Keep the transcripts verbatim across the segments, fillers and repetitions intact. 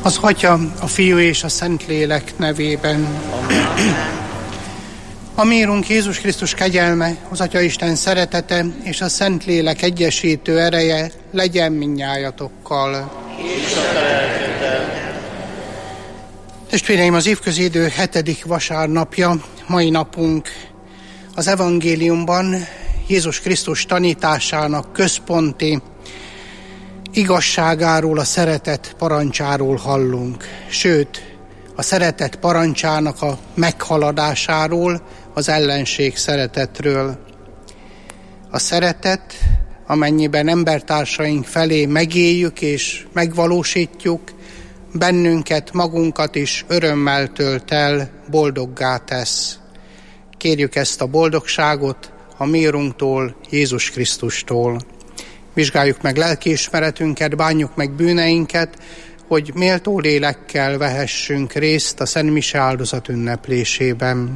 Az Atya, a Fiú és a Szentlélek nevében. A mi Urunk Jézus Krisztus kegyelme, az Atyaisten szeretete és a Szentlélek egyesítő ereje legyen mindnyájatokkal. Testvéreim, az évközi idő hetedik vasárnapja, mai napunk az evangéliumban Jézus Krisztus tanításának központi igazságáról, a szeretet parancsáról hallunk. Sőt, a szeretet parancsának a meghaladásáról, az ellenség szeretetről. A szeretet, amennyiben embertársaink felé megéljük és megvalósítjuk, bennünket, magunkat is örömmel tölt el, boldoggá tesz. Kérjük ezt a boldogságot a mi Urunktól, Jézus Krisztustól. Vizsgáljuk meg lelkiismeretünket, bánjuk meg bűneinket, hogy méltó lélekkel vehessünk részt a Szent Mise áldozat ünneplésében.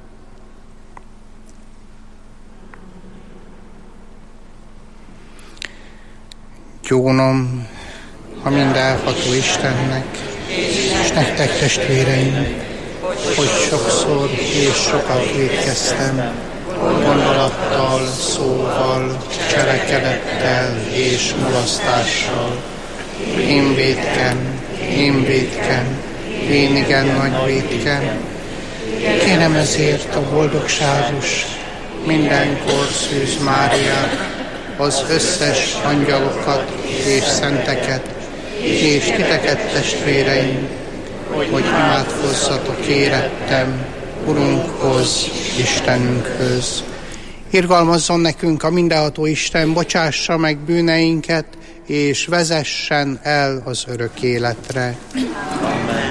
Gyónom a mindenható Istennek, és nektek, testvéreim, hogy sokszor és sokat vétkeztem, gondolattal, szóval, cselekedettel és mulasztással. Én vétkem, én vétkem, én igen nagy vétkem. Kérem ezért a boldogságos, mindenkor Szűz Máriát, az összes angyalokat és szenteket, és titeket, testvéreim, hogy imádkozzatok érettem Urunkhoz, Istenünkhöz. Irgalmazzon nekünk a mindenható Isten, bocsássa meg bűneinket, és vezessen el az örök életre. Amen.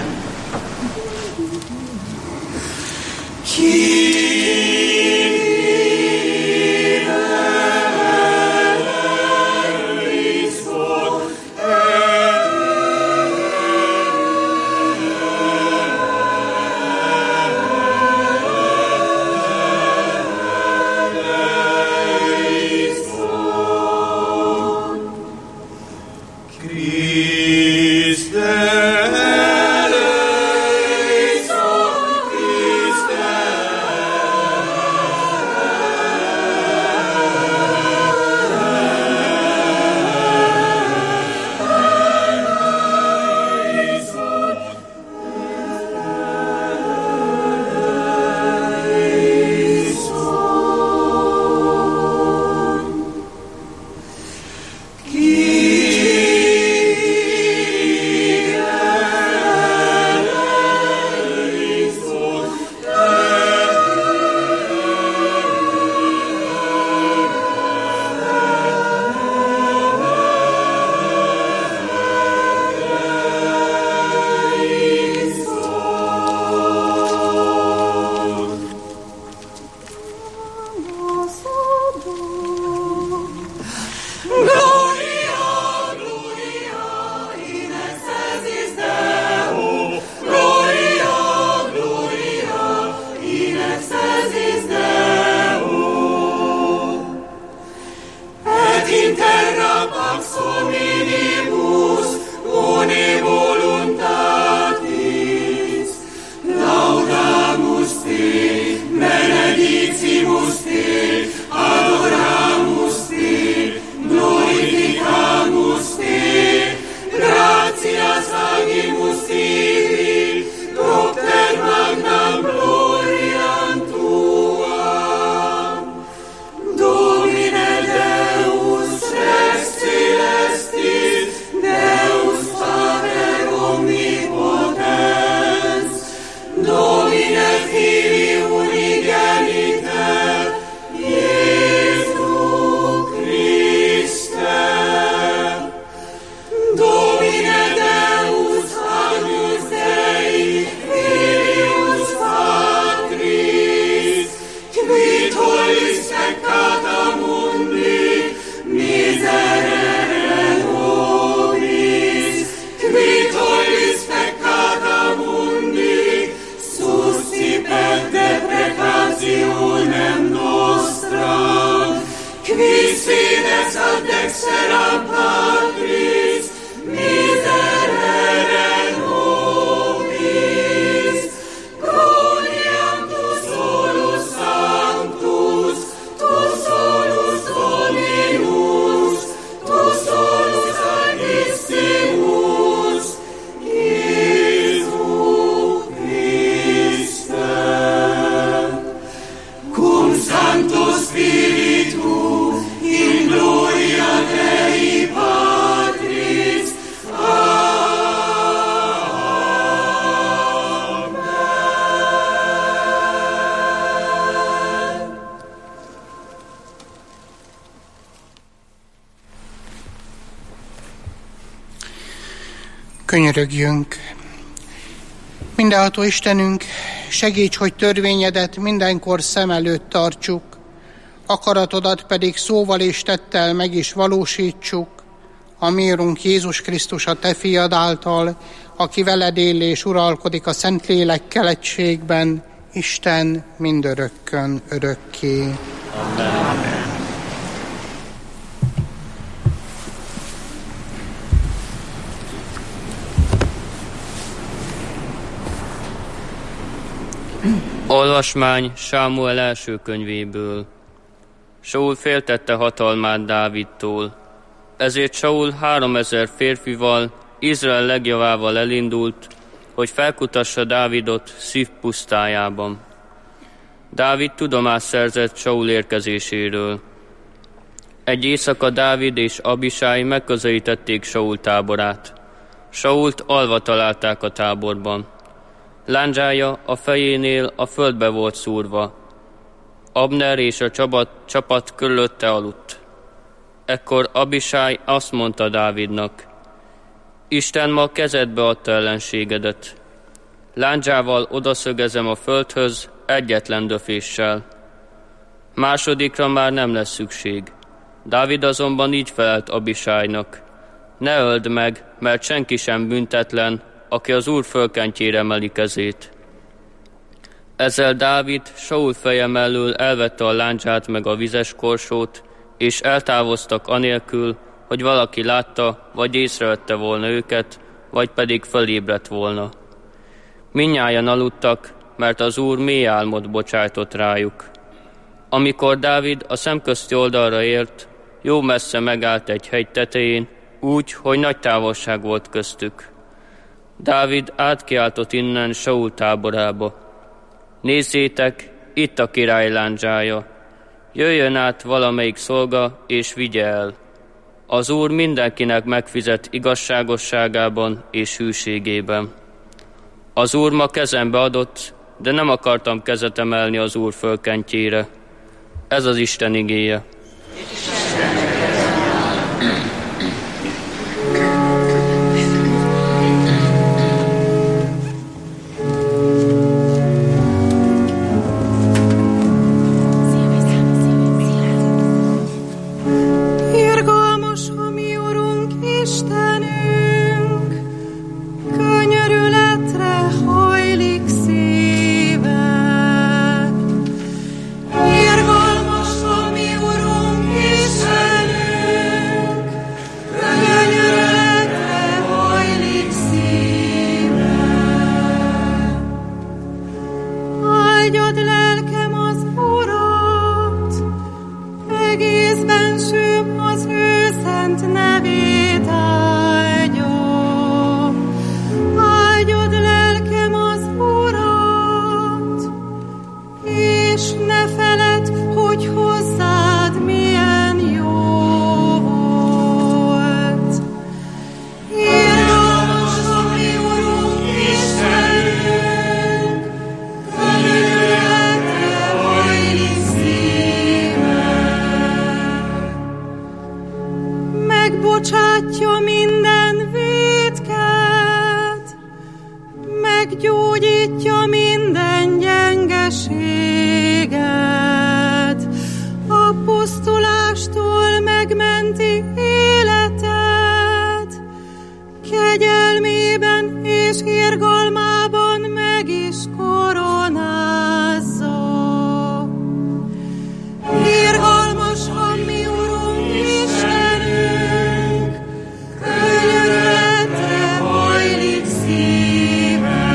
Benedicimus te, adoramus te, gloria Könyörögjünk. Mindenható Istenünk, segíts, hogy törvényedet mindenkor szem előtt tartsuk, akaratodat pedig szóval és tettel meg is valósítsuk, a mi Urunk Jézus Krisztus, a te fiad által, aki veled él és uralkodik a Szentlélekkel egységben, Isten mindörökkön örökké. Amen. Olvasmány Sámuel első könyvéből. Saul féltette hatalmát Dávidtól, ezért Saul háromezer férfival, Izrael legjavával elindult, hogy felkutassa Dávidot Szif pusztájában. Dávid tudomást szerzett Saul érkezéséről. Egy éjszaka Dávid és Abisai megközelítették Saul táborát. Sault alva találták a táborban. Lándzsája a fejénél a földbe volt szúrva. Abner és a csapat, csapat körülötte aludt. Ekkor Abisai azt mondta Dávidnak: Isten ma kezedbe adta ellenségedet. Lándzsával odaszögezem a földhöz egyetlen döféssel. Másodikra már nem lesz szükség. Dávid azonban így felelt Abisainak: Ne öld meg, mert senki sem büntetlen, aki az Úr fölkentjére emeli kezét. Ezzel Dávid Saul feje mellől elvette a lándzsát meg a vizes korsót, és eltávoztak anélkül, hogy valaki látta, vagy észrevette volna őket, vagy pedig fölébredt volna. Mindnyájan aludtak, mert az Úr mély álmot bocsájtott rájuk. Amikor Dávid a szemközti oldalra ért, jó messze megállt egy hegy tetején, úgy, hogy nagy távolság volt köztük. Dávid átkiáltott innen Saul táborába: Nézzétek, itt a király lándzsája! Jöjjön át valamelyik szolga, és vigye el. Az Úr mindenkinek megfizet igazságosságában és hűségében. Az Úr ma kezembe adott, de nem akartam kezet emelni az Úr fölkentjére. Ez az Isten igéje. Megbocsátja minden vétket, meggyógyítja minden gyengeséget, a pusztulástól megmenti életet, kegyelmében és irgalmában meg is koronázza. Irgalmas a mi Urunk Istenünk, könnyörületre hajlik szíve.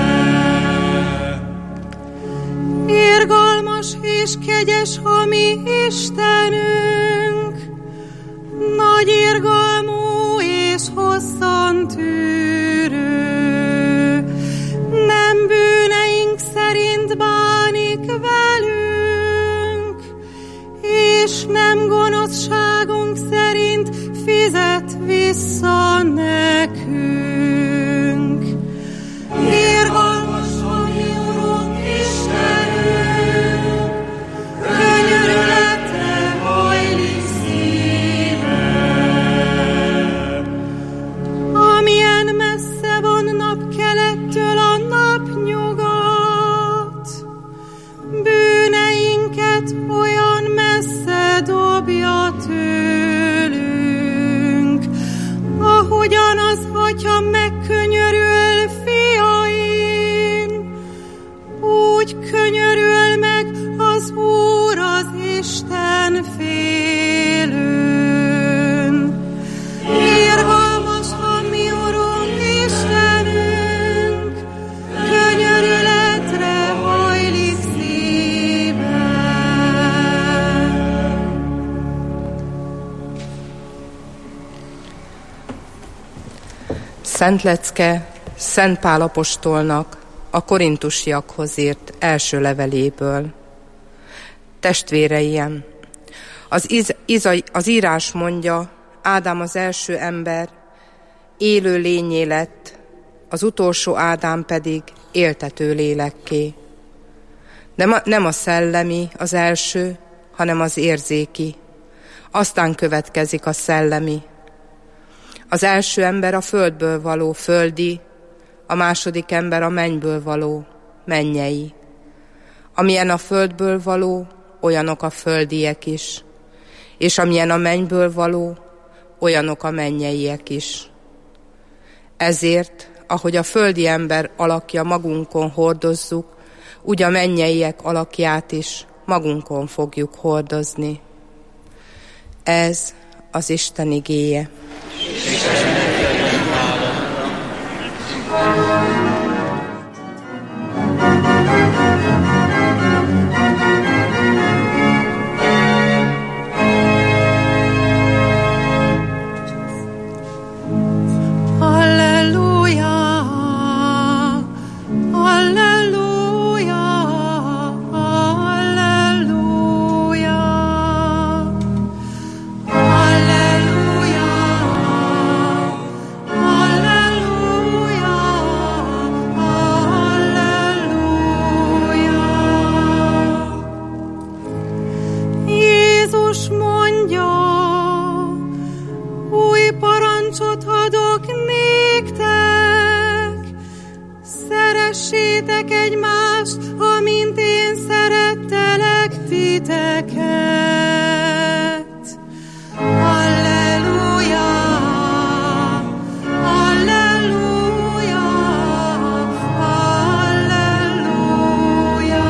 Irgalmas és kegyes a mi Istenünk, nagy irgalmú és hosszan tűrő, nem bűneink szerint bánik velünk, és nem gonoszságunk szerint fizet vissza nekünk. Irgalmas a mi Urunk Istenünk, könnyörületre hajlik szíve. Amilyen messze van Szent lecke Szent Pál apostolnak a korintusiakhoz írt első leveléből. Testvéreim, az, iz, izai, az írás mondja, Ádám az első ember, élő lényé lett, az utolsó Ádám pedig éltető lélekké. Nem a, nem a szellemi az első, hanem az érzéki. Aztán következik a szellemi. Az első ember a földből való földi, a második ember a mennyből való mennyei. Amilyen a földből való, olyanok a földiek is, és amilyen a mennyből való, olyanok a mennyeiek is. Ezért, ahogy a földi ember alakja magunkon hordozzuk, úgy a mennyeiek alakját is magunkon fogjuk hordozni. Ez az Isten igéje. Szeressétek egymást, amint én szerettelek titeket. Halleluja! Halleluja! Halleluja!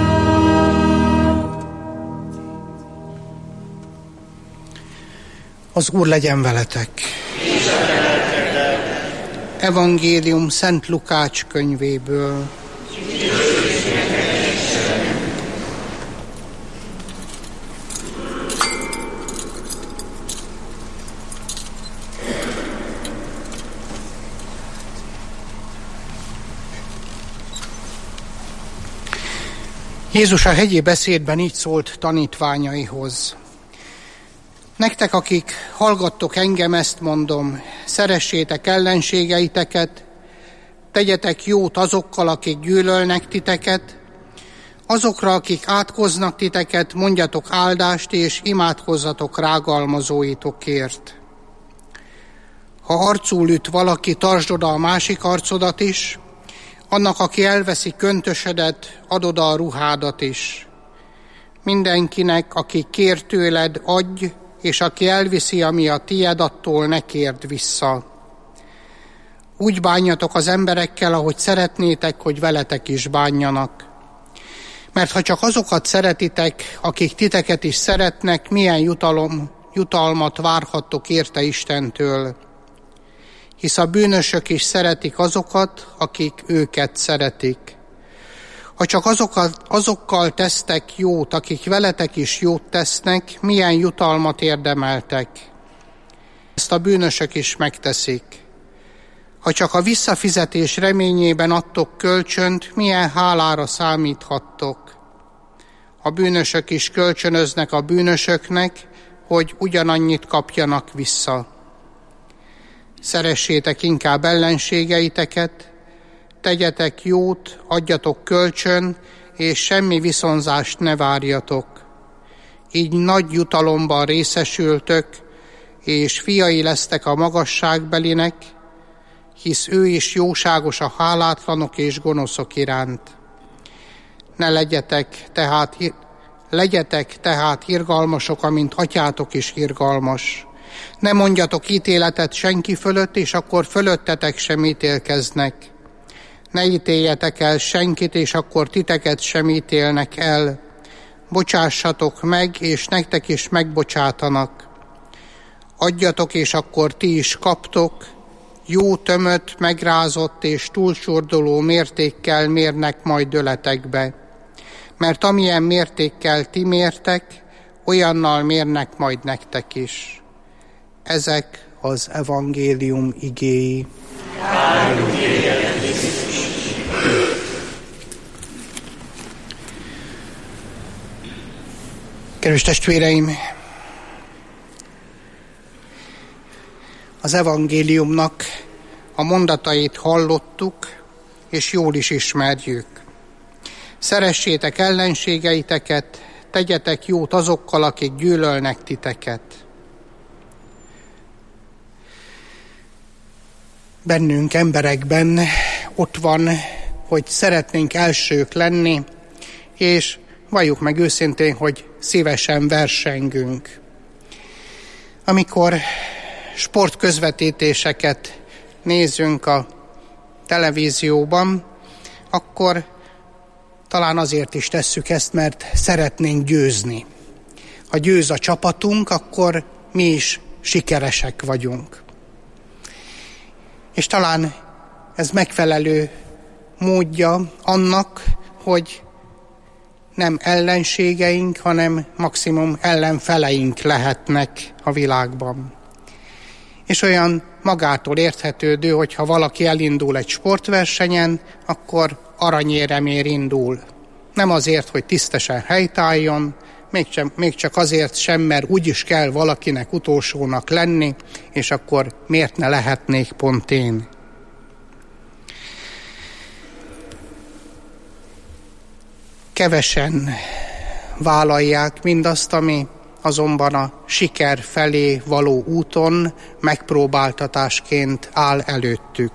Az Úr legyen veletek! Evangélium Szent Lukács könyvéből. Jézus a hegyi beszédben így szólt tanítványaihoz. Nektek, akik hallgattok engem, ezt mondom, szeressétek ellenségeiteket, tegyetek jót azokkal, akik gyűlölnek titeket, azokra, akik átkoznak titeket, mondjatok áldást, és imádkozzatok rágalmazóitokért. Ha arcul üt valaki, tartsd oda a másik arcodat is, annak, aki elveszi köntösedet, add oda a ruhádat is. Mindenkinek, aki kér tőled, adj, és aki elviszi, ami a tied, attól ne kérd vissza. Úgy bánjatok az emberekkel, ahogy szeretnétek, hogy veletek is bánjanak. Mert ha csak azokat szeretitek, akik titeket is szeretnek, milyen jutalom, jutalmat várhattok érte Istentől? Hisz a bűnösök is szeretik azokat, akik őket szeretik. Ha csak azokat, azokkal tesztek jót, akik veletek is jót tesznek, milyen jutalmat érdemeltek? Ezt a bűnösök is megteszik. Ha csak a visszafizetés reményében adtok kölcsönt, milyen hálára számíthattok? A bűnösök is kölcsönöznek a bűnösöknek, hogy ugyanannyit kapjanak vissza. Szeressétek inkább ellenségeiteket, tegyetek jót, adjatok kölcsön, és semmi viszonzást ne várjatok. Így nagy jutalomban részesültök, és fiai lesztek a magasságbelinek, hisz ő is jóságos a hálátlanok és gonoszok iránt. Ne legyetek tehát, legyetek tehát irgalmasok, amint atyátok is irgalmas. Ne mondjatok ítéletet senki fölött, és akkor fölöttetek sem ítélkeznek. Ne ítéljetek el senkit, és akkor titeket sem ítélnek el. Bocsássatok meg, és nektek is megbocsátanak. Adjatok, és akkor ti is kaptok. Jó tömött, megrázott és túlcsorduló mértékkel mérnek majd döletekbe. Mert amilyen mértékkel ti mértek, olyannal mérnek majd nektek is. Ezek az evangélium igéi. Kedves testvéreim, az evangéliumnak a mondatait hallottuk, és jól is ismerjük. Szeressétek ellenségeiteket, tegyetek jót azokkal, akik gyűlölnek titeket. Bennünk, emberekben ott van, hogy szeretnénk elsők lenni, és valljuk meg őszintén, hogy szívesen versengünk. Amikor sportközvetítéseket nézünk a televízióban, akkor talán azért is tesszük ezt, mert szeretnénk győzni. Ha győz a csapatunk, akkor mi is sikeresek vagyunk. És talán ez megfelelő módja annak, hogy nem ellenségeink, hanem maximum ellenfeleink lehetnek a világban. És olyan magától érthetődő, hogy ha valaki elindul egy sportversenyen, akkor aranyéremér indul. Nem azért, hogy tisztesen helytálljon, még, sem, még csak azért sem, mert úgyis kell valakinek utolsónak lenni, és akkor miért ne lehetnék pont én. Kevesen vállalják mindazt, ami azonban a siker felé való úton megpróbáltatásként áll előttük.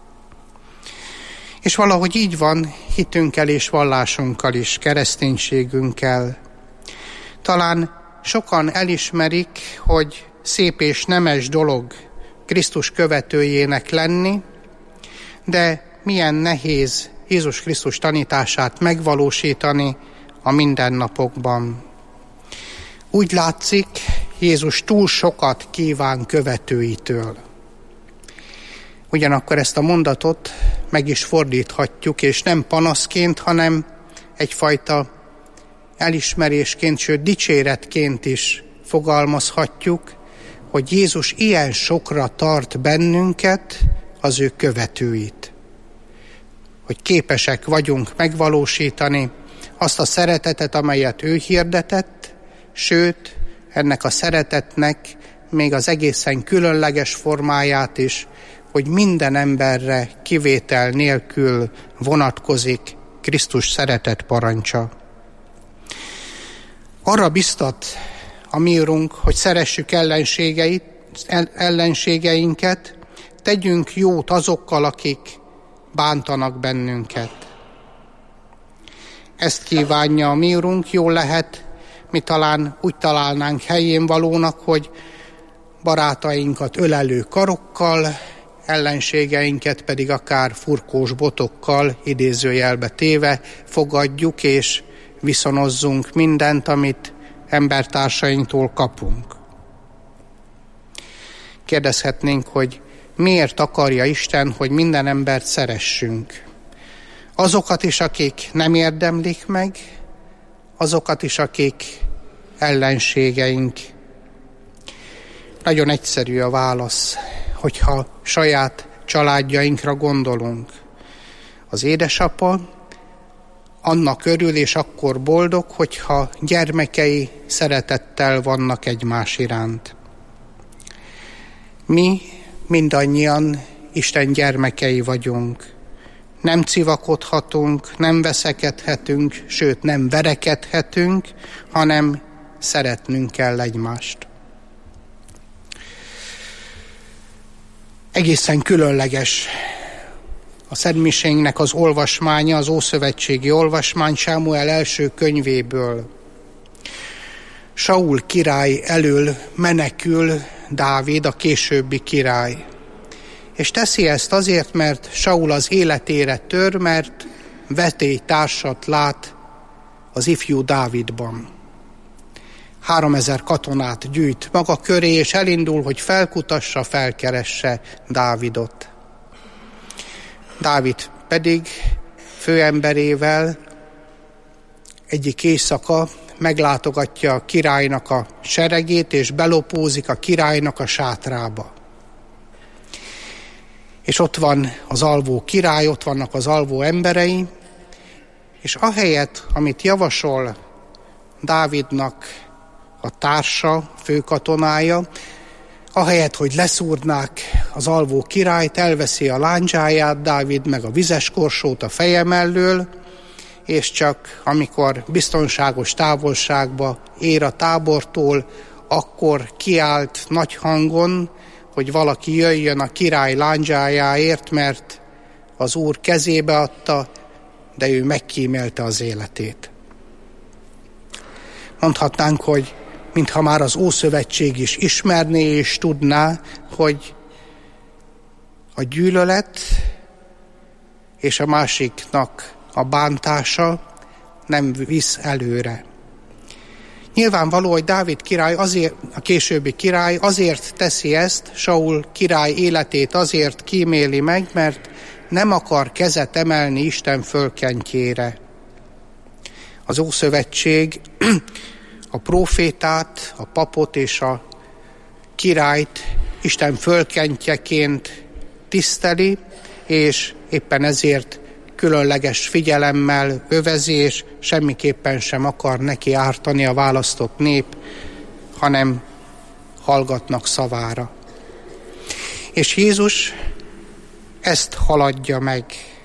És valahogy így van hitünkkel és vallásunkkal is, kereszténységünkkel. Talán sokan elismerik, hogy szép és nemes dolog Krisztus követőjének lenni, de milyen nehéz Jézus Krisztus tanítását megvalósítani a mindennapokban. Úgy látszik, Jézus túl sokat kíván követőitől. Ugyanakkor ezt a mondatot meg is fordíthatjuk, és nem panaszként, hanem egyfajta elismerésként, sőt dicséretként is fogalmazhatjuk, hogy Jézus ilyen sokra tart bennünket, az ő követőit. Hogy képesek vagyunk megvalósítani azt a szeretetet, amelyet ő hirdetett, sőt, ennek a szeretetnek még az egészen különleges formáját is, hogy minden emberre kivétel nélkül vonatkozik Krisztus szeretet parancsa. Arra biztat a mi Urunk, hogy szeressük ellenségeit, ellenségeinket, tegyünk jót azokkal, akik bántanak bennünket. Ezt kívánja a mi Urunk, jól lehet, mi talán úgy találnánk helyén valónak, hogy barátainkat ölelő karokkal, ellenségeinket pedig akár furkós botokkal, idézőjelbe téve fogadjuk és viszonozzunk mindent, amit embertársainktól kapunk. Kérdezhetnénk, hogy miért akarja Isten, hogy minden embert szeressünk? Azokat is, akik nem érdemlik meg, azokat is, akik ellenségeink. Nagyon egyszerű a válasz, hogyha saját családjainkra gondolunk. Az édesapa annak örül és akkor boldog, hogyha gyermekei szeretettel vannak egymás iránt. Mi mindannyian Isten gyermekei vagyunk. Nem civakodhatunk, nem veszekedhetünk, sőt nem verekedhetünk, hanem szeretnünk kell egymást. Egészen különleges a szentmisénknek az olvasmánya, az ószövetségi olvasmány Sámuel első könyvéből. Saul király elől menekül Dávid, a későbbi király. És teszi ezt azért, mert Saul az életére tör, mert vetélytársat lát az ifjú Dávidban. Háromezer katonát gyűjt maga köré, és elindul, hogy felkutassa, felkeresse Dávidot. Dávid pedig főemberével egyik éjszaka meglátogatja a királynak a seregét, és belopózik a királynak a sátrába. és ott van az alvó király, ott vannak az alvó emberei, és ahelyett, amit javasol Dávidnak a társa, főkatonája, ahelyett, hogy leszúrnák az alvó királyt, elveszi a lándzsáját Dávid, meg a vizes korsót a feje mellől, és csak amikor biztonságos távolságba ér a tábortól, akkor kiált nagy hangon, hogy valaki jöjjön a király lándzsájáért, mert az Úr kezébe adta, de ő megkímélte az életét. Mondhatnánk, hogy mintha már az Ószövetség is ismerné és tudná, hogy a gyűlölet és a másiknak a bántása nem visz előre. Nyilvánvaló, hogy Dávid király, azért, a későbbi király azért teszi ezt, Saul király életét azért kíméli meg, mert nem akar kezet emelni Isten fölkentjére. Az Ószövetség a prófétát, a papot és a királyt Isten fölkentjeként tiszteli, és éppen ezért különleges figyelemmel övezi, és semmiképpen sem akar neki ártani a választott nép, hanem hallgatnak szavára. És Jézus ezt haladja meg.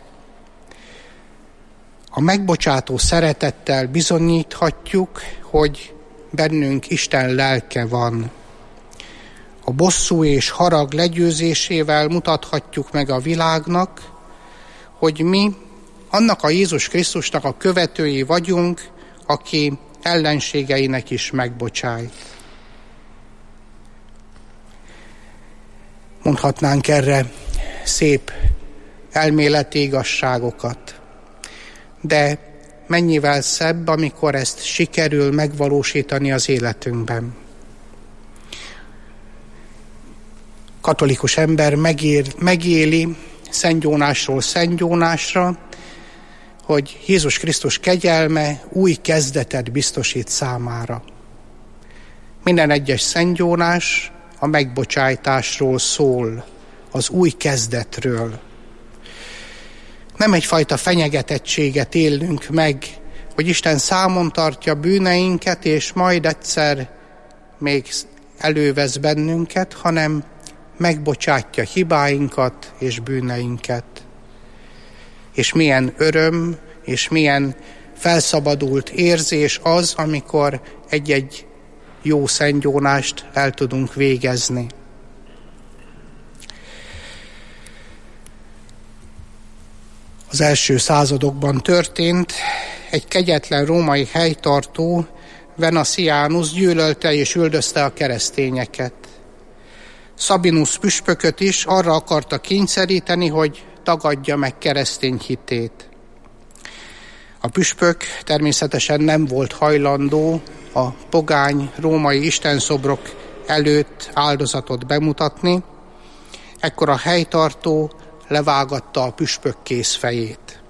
A megbocsátó szeretettel bizonyíthatjuk, hogy bennünk Isten lelke van. A bosszú és harag legyőzésével mutathatjuk meg a világnak, hogy mi annak a Jézus Krisztusnak a követői vagyunk, aki ellenségeinek is megbocsájt. Mondhatnánk erre szép elméleti igazságokat, de mennyivel szebb, amikor ezt sikerül megvalósítani az életünkben. Katolikus ember megér, megéli Szent Jónásról Szent Jónásra, hogy Jézus Krisztus kegyelme új kezdetet biztosít számára. Minden egyes Szent Jónás a megbocsájtásról szól, az új kezdetről. Nem egyfajta fenyegetettséget élünk meg, hogy Isten számon tartja bűneinket, és majd egyszer még elővesz bennünket, hanem megbocsátja hibáinkat és bűneinket. És milyen öröm, és milyen felszabadult érzés az, amikor egy-egy jó szentgyónást el tudunk végezni. Az első századokban történt, egy kegyetlen római helytartó, Venasianus gyűlölte és üldözte a keresztényeket. Sabinus püspököt is arra akarta kényszeríteni, hogy tagadja meg keresztény hitét. A püspök természetesen nem volt hajlandó a pogány római istenszobrok előtt áldozatot bemutatni, ekkor a helytartó levágatta a püspök kézfejét.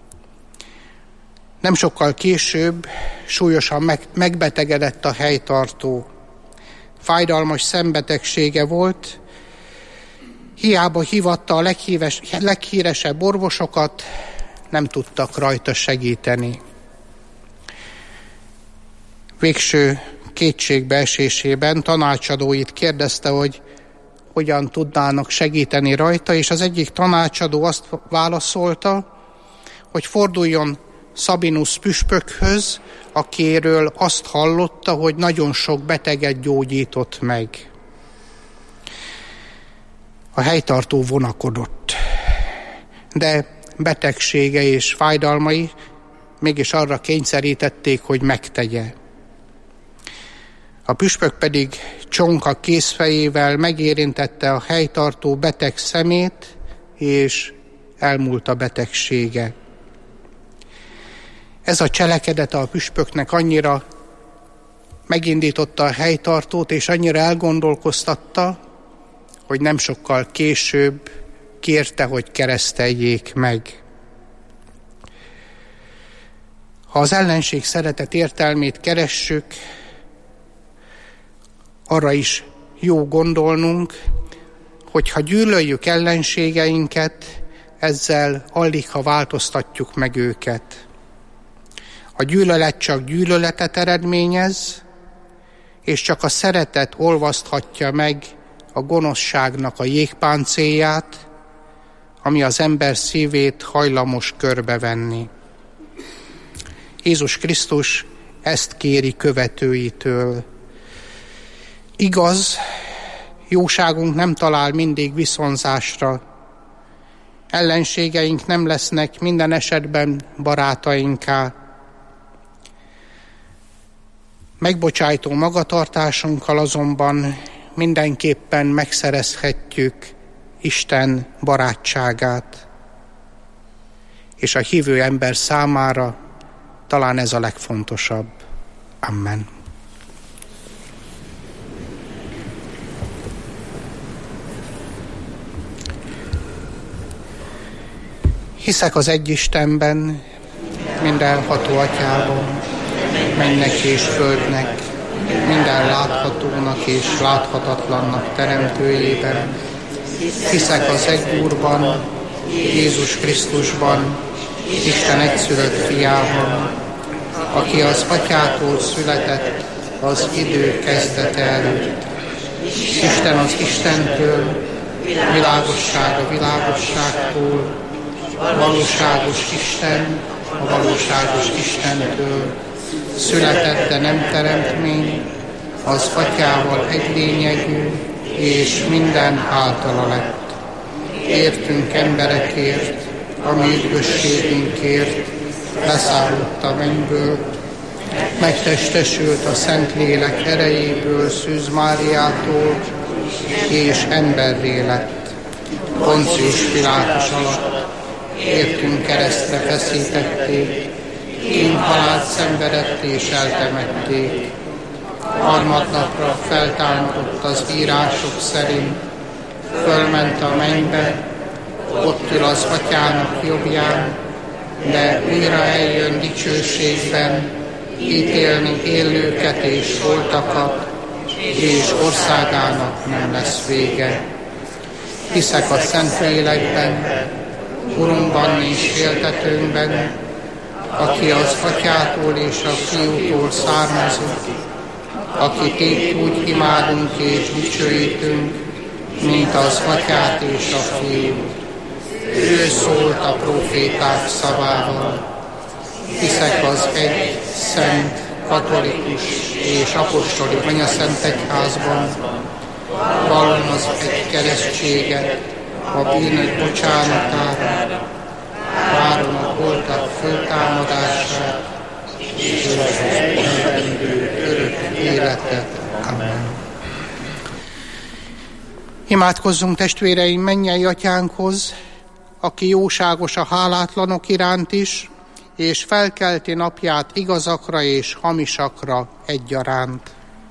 Nem sokkal később súlyosan meg, megbetegedett a helytartó. Fájdalmas szembetegsége volt, hiába hívatta a leghíves, leghíresebb orvosokat, nem tudtak rajta segíteni. Végső kétségbeesésében tanácsadóit kérdezte, hogy hogyan tudnának segíteni rajta, és az egyik tanácsadó azt válaszolta, hogy forduljon Sabinus püspökhöz, akiről azt hallotta, hogy nagyon sok beteget gyógyított meg. A helytartó vonakodott, de betegsége és fájdalmai mégis arra kényszerítették, hogy megtegye. A püspök pedig csonka kézfejével megérintette a helytartó beteg szemét, és elmúlt a betegsége. Ez a cselekedet a püspöknek annyira megindította a helytartót, és annyira elgondolkoztatta, hogy nem sokkal később kérte, hogy kereszteljék meg. Ha az ellenség szeretet értelmét keressük, arra is jó gondolnunk, hogyha gyűlöljük ellenségeinket, ezzel alig, ha változtatjuk meg őket. A gyűlölet csak gyűlöletet eredményez, és csak a szeretet olvaszthatja meg a gonoszságnak a jégpáncélját, ami az ember szívét hajlamos körbevenni. Jézus Krisztus ezt kéri követőitől. Igaz, jóságunk nem talál mindig viszonzásra. Ellenségeink nem lesznek minden esetben barátainká. Megbocsájtó magatartásunkkal azonban mindenképpen megszerezhetjük Isten barátságát. És a hívő ember számára talán ez a legfontosabb. Amen. Hiszek az egy Istenben, mindenható Atyában, mennek és földnek, minden láthatónak és láthatatlannak teremtőjében. Hiszek az egy Úrban, Jézus Krisztusban, Isten egyszülött fiában, aki az Atyától született az idő kezdete előtt. Isten az Istentől, világosság a világosságtól, valóságos Isten a valóságos Istentől, született, de nem teremtmény, az Atyával egy lényegű, és minden általa lett. Értünk emberekért, ami üdvösségünkért, leszállott a mennyből, megtestesült a Szentlélek erejéből, Szűz Máriától, és emberré lett. Poncius Pilátus alatt értünk keresztre feszítették, kínhalált szenvedett és eltemették. Harmadnapra feltámadott az írások szerint, fölment a mennybe, ott ül az Atyának jobbján, de újra eljön dicsőségben, ítélni élőket és holtakat, és országának nem lesz vége. Hiszek a Szentlélekben, Urunkban és éltetőnkben, aki az Atyától és a Fiútól származik, akit épp úgy imádunk és dicsőítünk, mint az Atyát és a Fiút. Ő szólt a próféták szavával. Hiszek az egy szent, katolikus és apostoli anyaszent egyházban, vallom az egy keresztséget, a bűnök bocsánatára, várom a holtak föltámadását, és az örök életet. Amen. Imádkozzunk, testvéreim, mennyei Atyánkhoz, aki jóságos a hálátlanok iránt is, és felkelti napját igazakra és hamisakra egyaránt.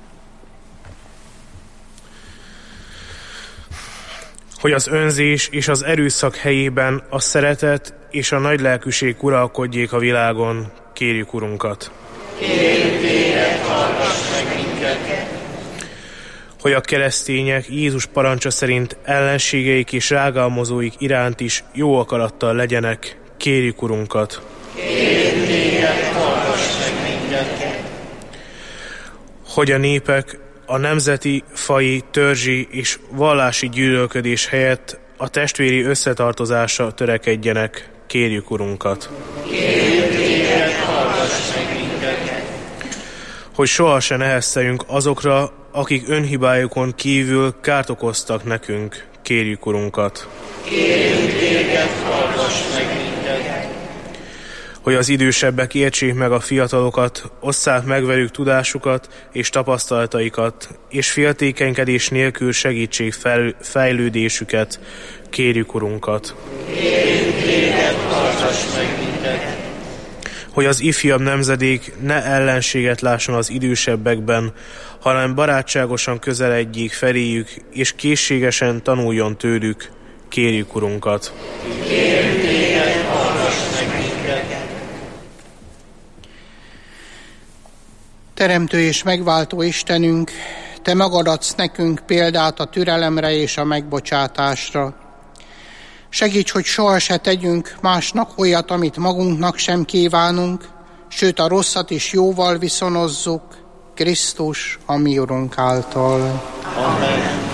Hogy az önzés és az erőszak helyében a szeretet és a nagy lelkűség uralkodjék a világon, kérjük Urunkat. Kérjük téged, hallgass meg minket! Hogy a keresztények Jézus parancsa szerint ellenségeik és rágalmazóik iránt is jó akarattal legyenek, kérjük Urunkat. Kérjük téged, hallgass meg minket! Hogy a népek a nemzeti, faji, törzsi és vallási gyűlölködés helyett a testvéri összetartozásra törekedjenek, kérjük Urunkat. Kérjük téged, hallgass meg minket! Hogy soha se nehezteljünk azokra, akik önhibájukon kívül kárt okoztak nekünk, kérjük Urunkat. Kérjük téged, hallgass meg minket! Hogy az idősebbek értsék meg a fiatalokat, osszák meg velük tudásukat és tapasztalataikat, és féltékenykedés nélkül segítsék fel, fejlődésüket, kérjük Urunkat. Kérjük téged, hallgass meg minket! Hogy az ifjabb nemzedék ne ellenséget lásson az idősebbekben, hanem barátságosan közeledjék feléjük, és készségesen tanuljon tőlük, kérjük Urunkat. Kérjük téged, hallgass meg minket! Teremtő és megváltó Istenünk, te magad adsz nekünk példát a türelemre és a megbocsátásra. Segíts, hogy soha se tegyünk másnak olyat, amit magunknak sem kívánunk, sőt a rosszat is jóval viszonozzuk, Krisztus, a mi Urunk által. Amen.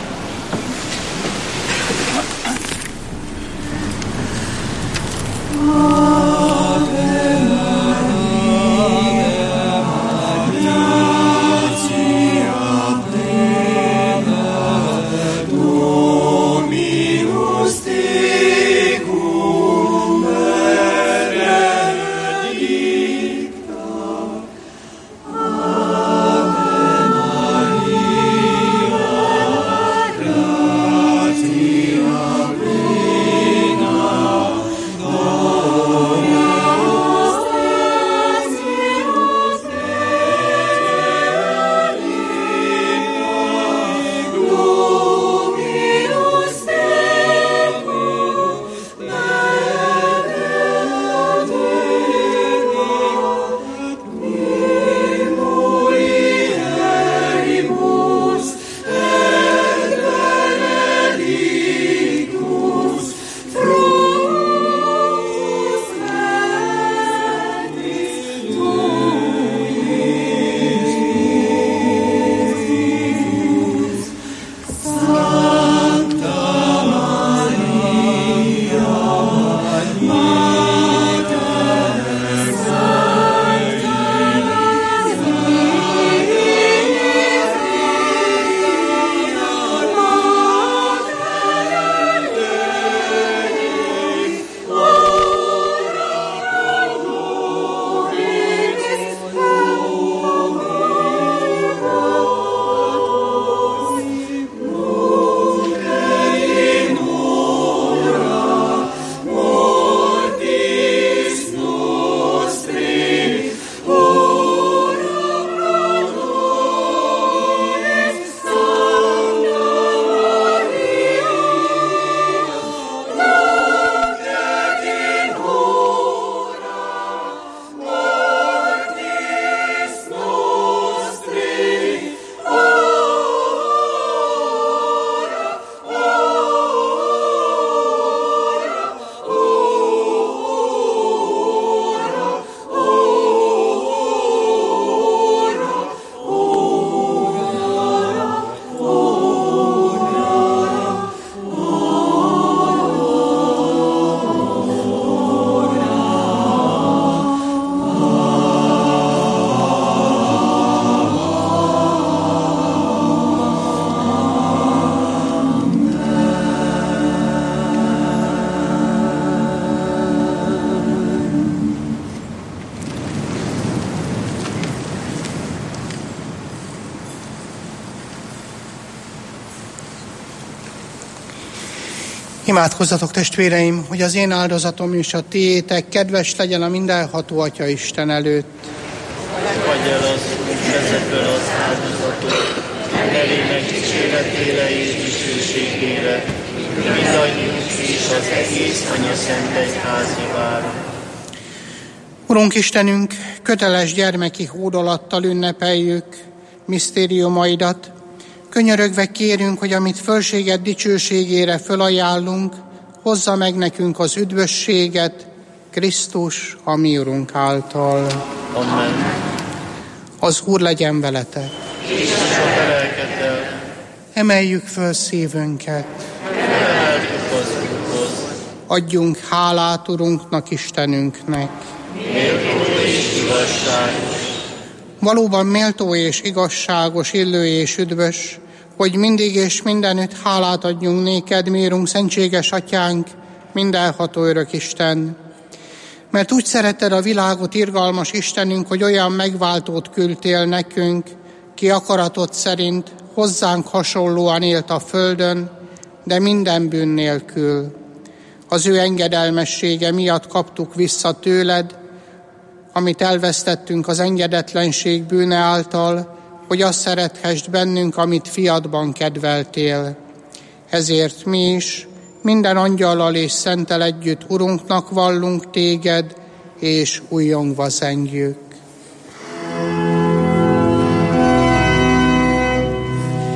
Imádkozzatok, testvéreim, hogy az én áldozatom és a tiétek kedves legyen a mindenható Atya Isten előtt. Fogadj el az Úr ezekből az áldozatot, emelj meg dicséretére és dicsőségére, mindannyiunk és az egész Anya Szent Egyházi vára. Urunk Istenünk, köteles gyermeki hódolattal ünnepeljük misztériumaidat. Könyörögve kérünk, hogy amit fölséged dicsőségére fölajánlunk, hozza meg nekünk az üdvösséget, Krisztus, a mi Urunk által. Amen. Az Úr legyen veletek. És a lelkeddel. Emeljük föl szívünket. Emeljük az Úrhoz. Adjunk hálát Urunknak, Istenünknek. Méltó és igazságos. Valóban méltó és igazságos, illő és üdvös, hogy mindig és mindenütt hálát adjunk néked, mi Urunk, szentséges Atyánk, mindenható örök Isten. Mert úgy szeretted a világot, irgalmas Istenünk, hogy olyan megváltót küldtél nekünk, ki akaratod szerint hozzánk hasonlóan élt a földön, de minden bűn nélkül. Az ő engedelmessége miatt kaptuk vissza tőled, amit elvesztettünk az engedetlenség bűne által, hogy azt szerethessd bennünk, amit fiadban kedveltél. Ezért mi is minden angyallal és szenttel együtt Urunknak vallunk téged, és újjongva zengjük.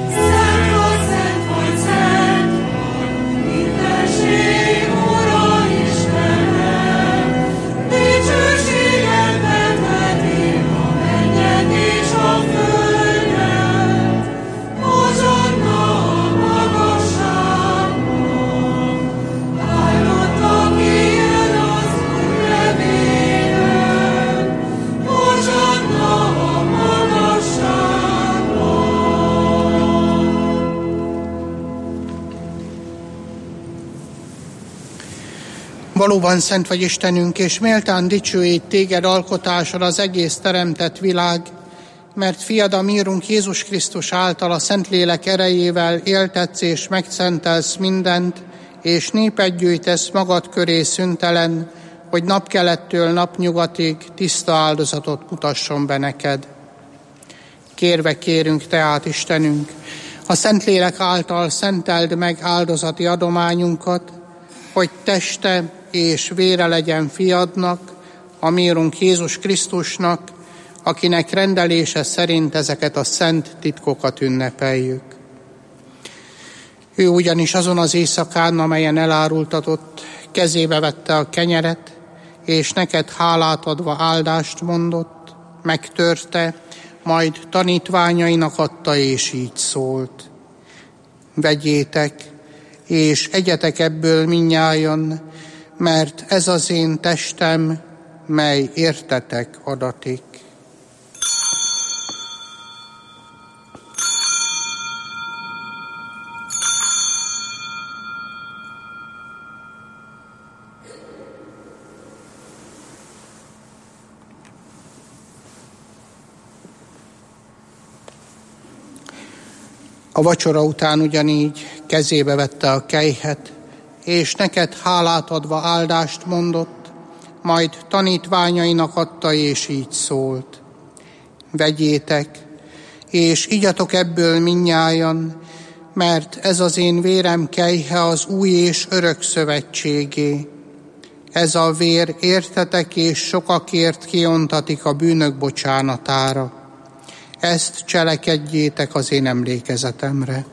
Valóban szent vagy Istenünk, és méltán dicsőít téged alkotásod az egész teremtett világ, mert fiad, a mi Urunk Jézus Krisztus által a Szentlélek erejével éltetsz és megszentelsz mindent, és népet gyűjtesz magad köré szüntelen, hogy napkelettől napnyugatig tiszta áldozatot mutasson be neked. Kérve kérünk tehát, Istenünk, a Szentlélek által szenteld meg áldozati adományunkat, hogy teste és vére legyen fiadnak, a mi Urunk Jézus Krisztusnak, akinek rendelése szerint ezeket a szent titkokat ünnepeljük. Ő ugyanis azon az éjszakán, amelyen elárultatott, kezébe vette a kenyeret, és neked hálát adva áldást mondott, megtörte, majd tanítványainak adta, és így szólt: vegyétek, és egyetek ebből mindnyájan, mert ez az én testem, mely értetek adatik. A vacsora után ugyanígy kezébe vette a kejhet, és neked hálát adva áldást mondott, majd tanítványainak adta, és így szólt: vegyétek, és igyatok ebből mindnyájan, mert ez az én vérem kejhe az új és örök szövetségé. Ez a vér értetek és sokakért kiontatik a bűnök bocsánatára. Ezt cselekedjétek az én emlékezetemre.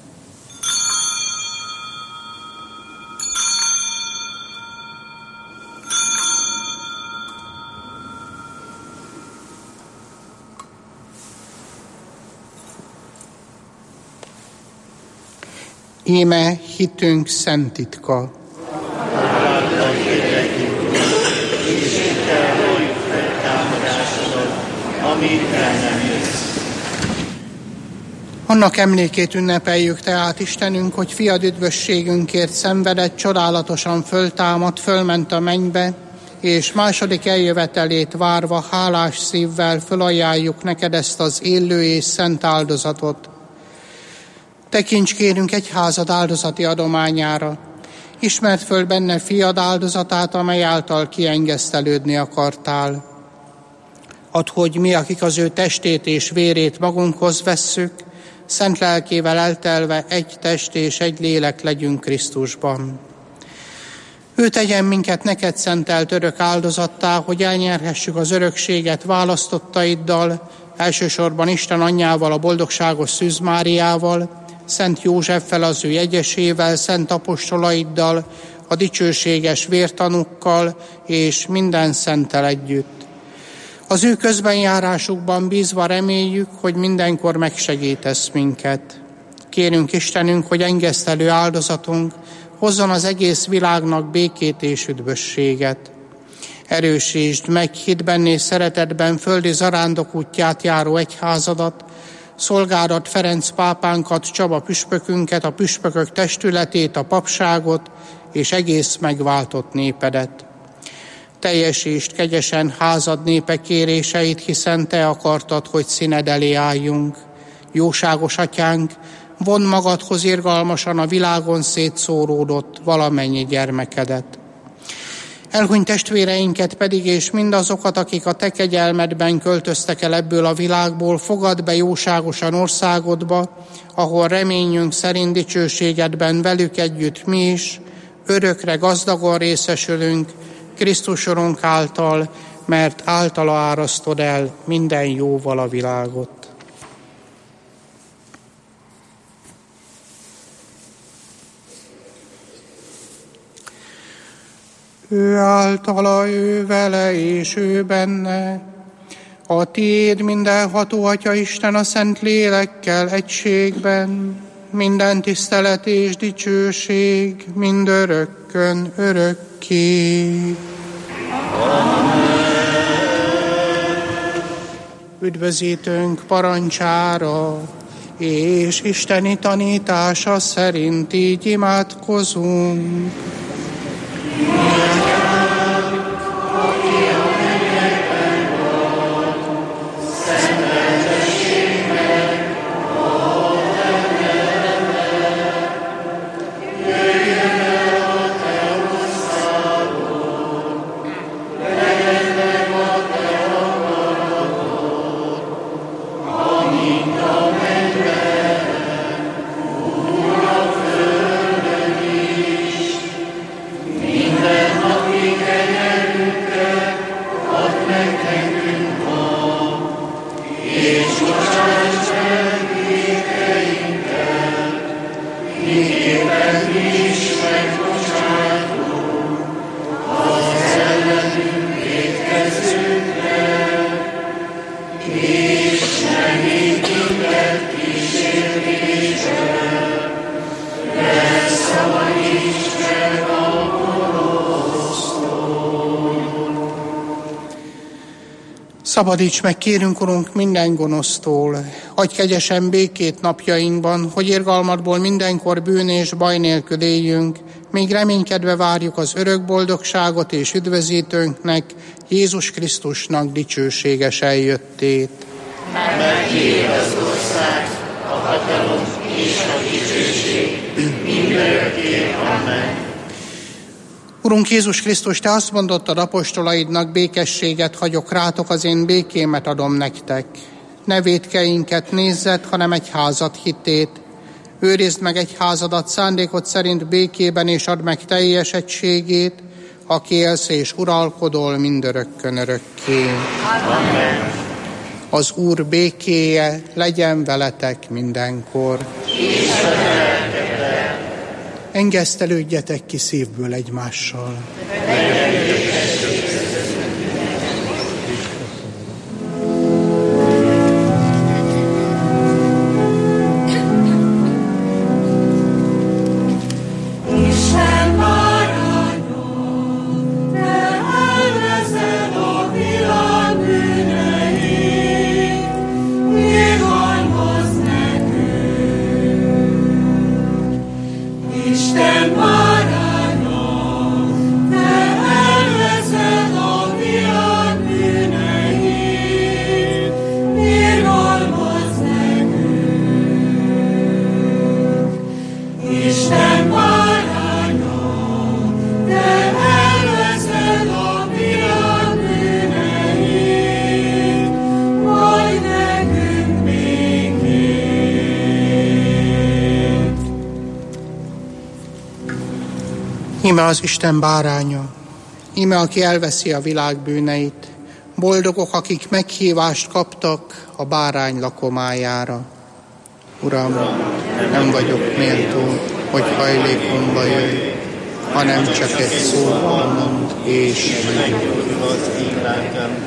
Íme hitünk szent titka. Annak emlékét ünnepeljük tehát, Istenünk, hogy fiad üdvösségünkért szenvedett, csodálatosan föltámadt, fölment a mennybe, és második eljövetelét várva hálás szívvel fölajánljuk neked ezt az élő és szent áldozatot. Tekints kérünk egyházad áldozati adományára. Ismerd föl benne fiad áldozatát, amely által kiengesztelődni akartál. Add, hogy mi, akik az ő testét és vérét magunkhoz vesszük, szent lelkével eltelve egy test és egy lélek legyünk Krisztusban. Ő tegyen minket neked szentelt örök áldozattá, hogy elnyerhessük az örökséget választottaiddal, elsősorban Isten anyjával, a boldogságos Szűz Máriával, Szent Józseffel, az ő jegyesével, szent apostolaiddal, a dicsőséges vértanúkkal és minden szenttel együtt. Az ő közbenjárásukban bízva reméljük, hogy mindenkor megsegítesz minket. Kérünk Istenünk, hogy engesztelő áldozatunk hozzon az egész világnak békét és üdvösséget. Erősítsd meg hitben és szeretetben földi zarándok útját járó egyházadat, szolgádat Ferenc pápánkat, Csaba püspökünket, a püspökök testületét, a papságot és egész megváltott népedet. Teljesítsd kegyesen házad népe kéréseit, hiszen te akartad, hogy színed elé álljunk. Jóságos atyánk, vondd magadhoz irgalmasan a világon szétszóródott valamennyi gyermekedet. Elhunyt testvéreinket pedig, és mindazokat, akik a te kegyelmedben költöztek el ebből a világból, fogadd be jóságosan országodba, ahol reményünk szerint dicsőségedben velük együtt mi is örökre gazdagon részesülünk, Krisztus Urunk által, mert általa árasztod el minden jóval a világot. Ő általa, ő vele és ő benne, a tiéd mindenható Atya Isten a Szent Lélekkel egységben, minden tisztelet és dicsőség mindörökkön örökké. Amen. Üdvözítőnk parancsára és isteni tanítása szerint így imádkozunk. Szabadíts meg, kérünk, Urunk, minden gonosztól, adj kegyesen békét napjainkban, hogy irgalmadból mindenkor bűn és baj nélkül éljünk, még reménykedve várjuk az örök boldogságot és üdvözítőnknek, Jézus Krisztusnak dicsőséges eljöttét. Mert tiéd az ország, a hatalom és a dicsőség mindörökké. Amen. Urunk Jézus Krisztus, Te azt mondottad apostolaidnak, békességet hagyok rátok, az én békémet adom nektek. Ne vétkeinket nézzed, hanem egyházad hitét. Őrizd meg egyházadat szándékod szerint békében, és add meg teljes egységét, aki élsz és uralkodol mindörökkön örökké. Amen. Az Úr békéje legyen veletek mindenkor. És a lelkedben. Engesztelődjetek ki szívből egymással. Íme az Isten báránya, íme aki elveszi a világ bűneit. Boldogok, akik meghívást kaptak a bárány lakomájára. Uram, nem vagyok méltó, hogy hajlékomba jöjj, hanem csak egy szót mond, és meggyógyul az én lelkem.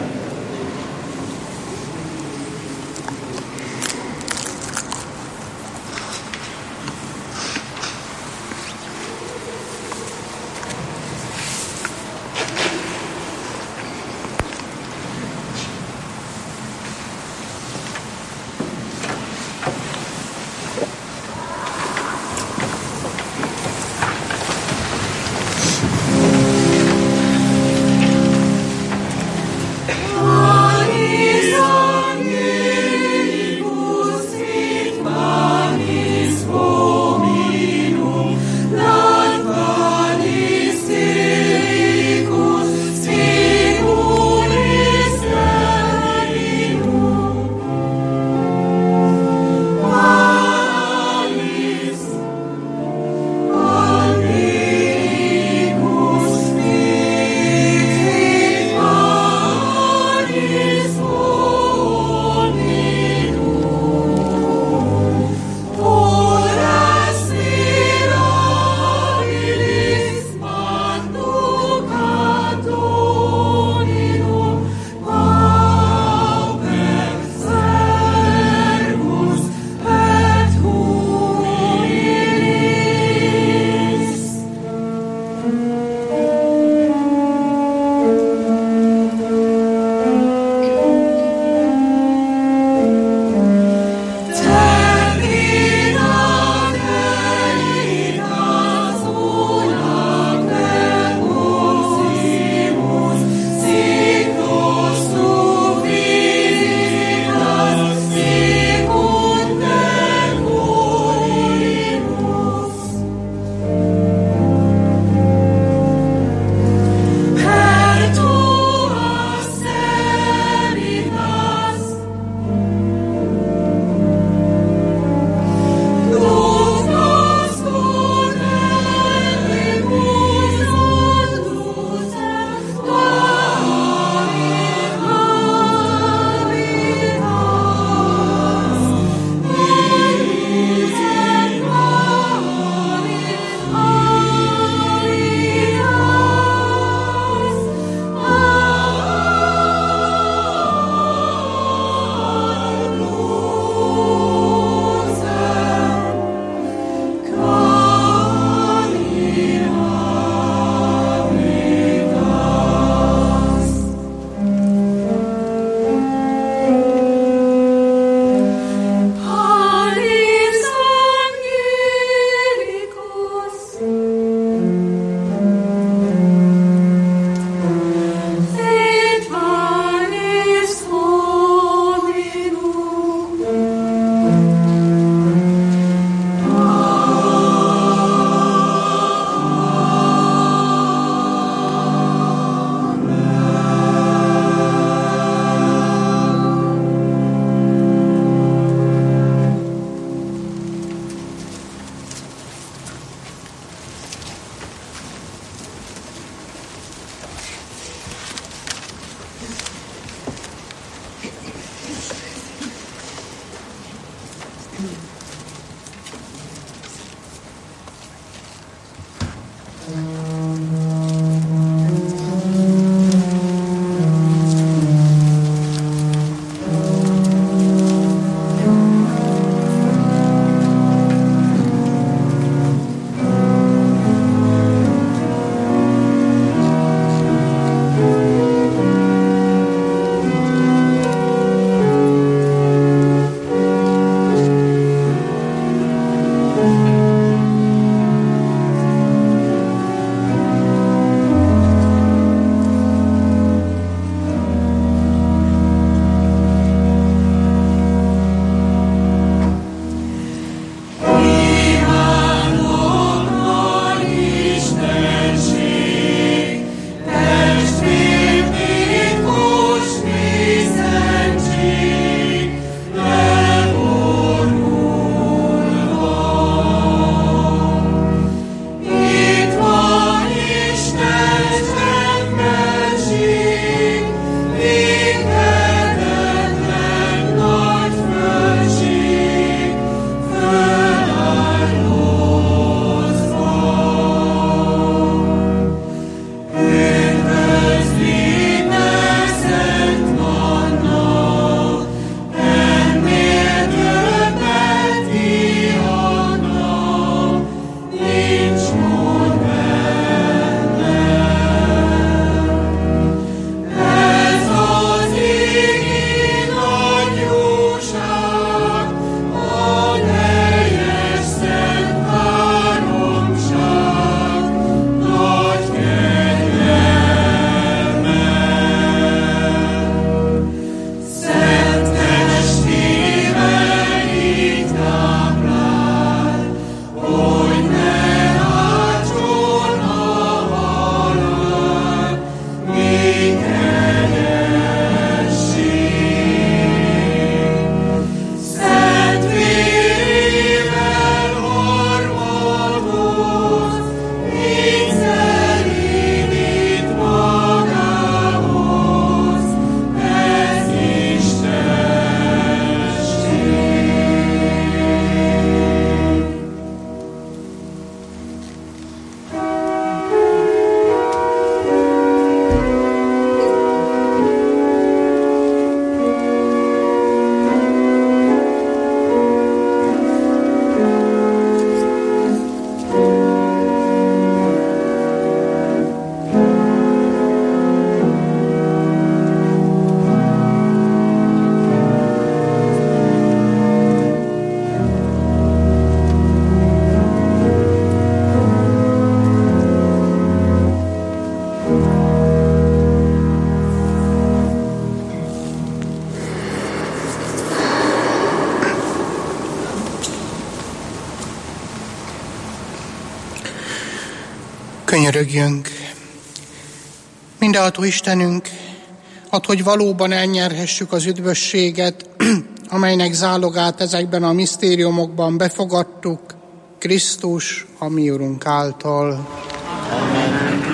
Könyörögjünk. Mindenható Istenünk, add, hogy valóban elnyerhessük az üdvösséget, amelynek zálogát ezekben a misztériumokban befogadtuk, Krisztus, a mi Urunk által. Amen.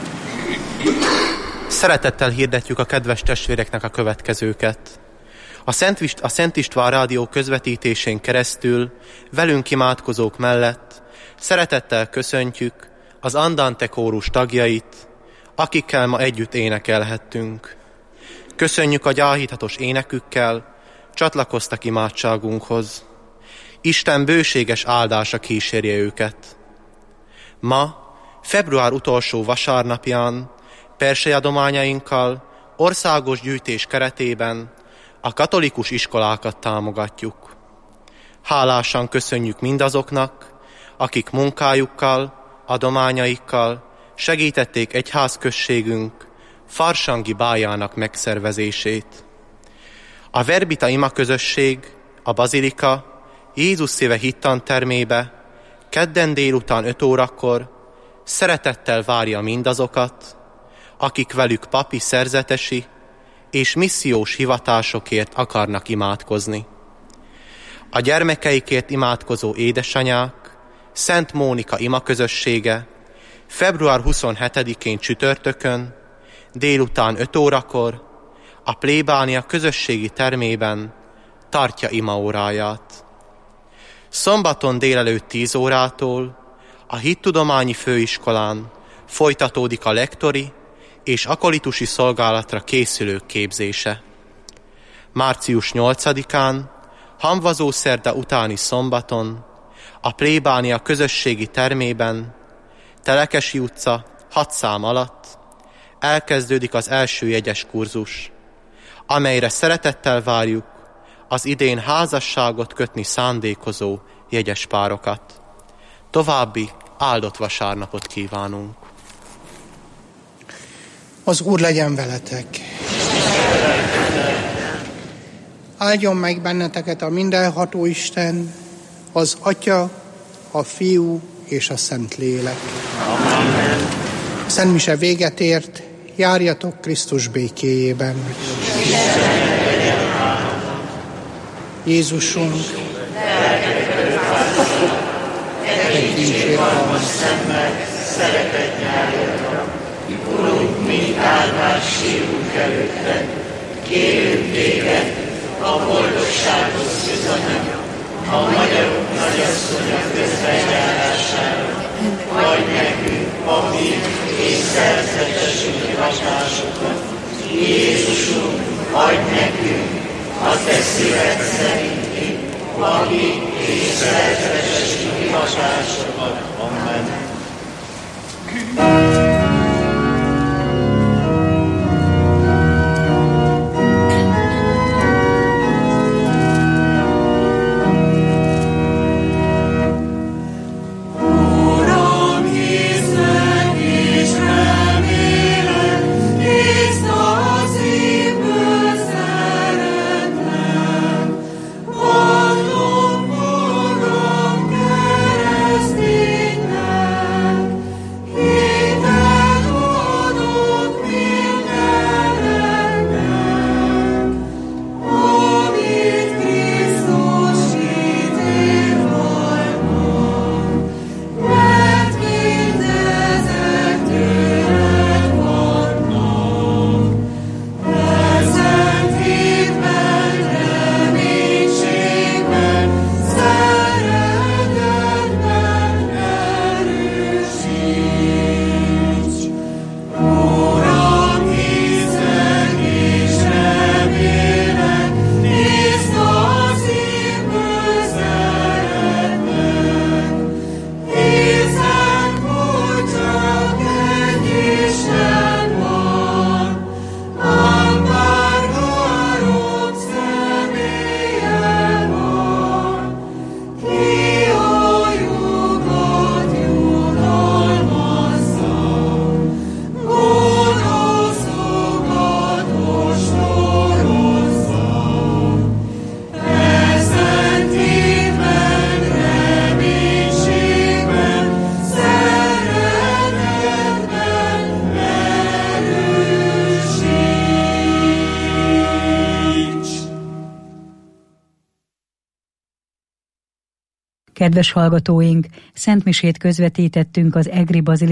Szeretettel hirdetjük a kedves testvéreknek a következőket. A Szent, Ist- a Szent István Rádió közvetítésén keresztül velünk imádkozók mellett szeretettel köszöntjük az Andante kórus tagjait, akikkel ma együtt énekelhettünk. Köszönjük a gyáhíthatos énekükkel, csatlakoztak imádságunkhoz. Isten bőséges áldása kísérje őket. Ma, február utolsó vasárnapján persejaadományainkkal országos gyűjtés keretében a katolikus iskolákat támogatjuk. Hálásan köszönjük mindazoknak, akik munkájukkal, adományaikkal segítették egyházközségünk farsangi bájának megszervezését. A Verbita imaközösség, a Bazilika Jézus szíve hittantermébe kedden délután öt órakor szeretettel várja mindazokat, akik velük papi szerzetesi és missziós hivatásokért akarnak imádkozni. A gyermekeikért imádkozó édesanyák Szent Mónika imaközössége február huszonhetedikén csütörtökön délután öt órakor a plébánia közösségi termében tartja imaóráját. Szombaton délelőtt tíz órától a Hittudományi Főiskolán folytatódik a lektori és akolitusi szolgálatra készülők képzése. március nyolcadikán, hamvazószerda utáni szombaton a plébánia közösségi termében, Telekesi utca hat szám alatt elkezdődik az első jegyes kurzus, amelyre szeretettel várjuk az idén házasságot kötni szándékozó jegyes párokat. További áldott vasárnapot kívánunk! Az Úr legyen veletek! Áldjon meg benneteket a mindenható Isten, az Atya, a Fiú és a Szentlélek. Amen. A Szent Mise véget ért, járjatok Krisztus békéjében. Jézusunk, egy irgalmas szemmel szeretet nyájadra, Urunk, mint áldás sírunk előtted, kérünk téged, a boldogsághoz közanya, a magyarok nagyasszonya közbenjárására, adj nekünk papi és szerzetesünk hivatásokat. Jézusunk, adj nekünk a te szíved szerinti papi és szerzetesünk hivatásokat. Amen. Kereszténynek, Kedves hallgatóink, szentmisét közvetítettünk az Egri Bazilikának